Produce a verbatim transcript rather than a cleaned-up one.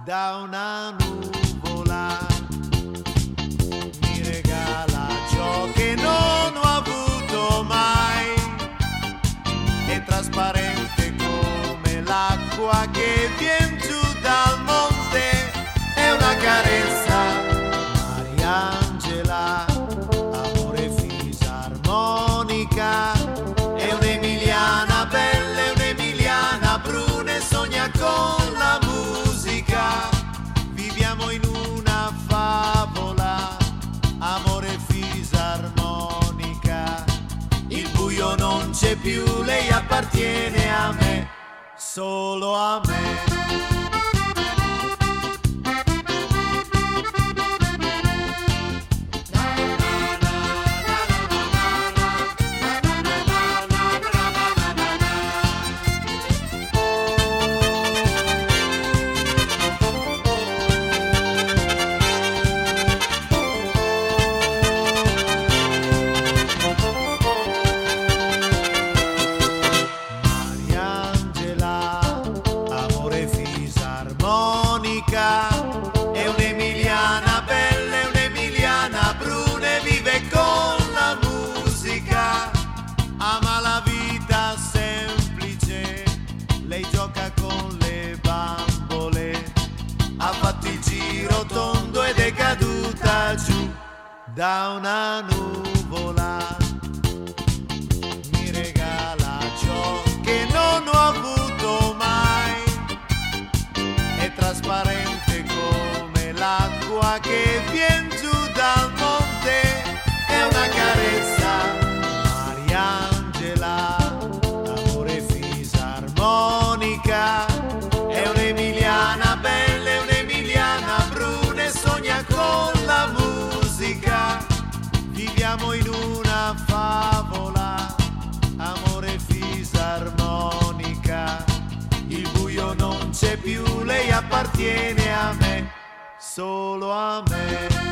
da una nuvola, mi regala ciò che non ho avuto mai, è trasparente come l'acqua che vien giù dal monte, è una carezza, Mariangela, amore fisarmonica, è un'emiliana bella, è un'emiliana bruna e sogna con la musica, viviamo in una favola, amore fisarmonica, il buio non c'è più, lei appartiene a me, solo a me. È un'emiliana bella, è un'emiliana bruna e vive con la musica, ama la vita semplice, lei gioca con le bambole, ha fatto il giro tondo ed è caduta giù da una nuvola, mi regala ciò che non ho avuto mai, è trasparente come l'acqua che vien giù dal monte, è una carezza, Mariangela, amore fisarmonica, è un'emiliana bella, è un'emiliana bruna e sogna con la musica, viviamo in una favola, amore fisarmonica, il buio non c'è più, lei appartiene a me, solo a me.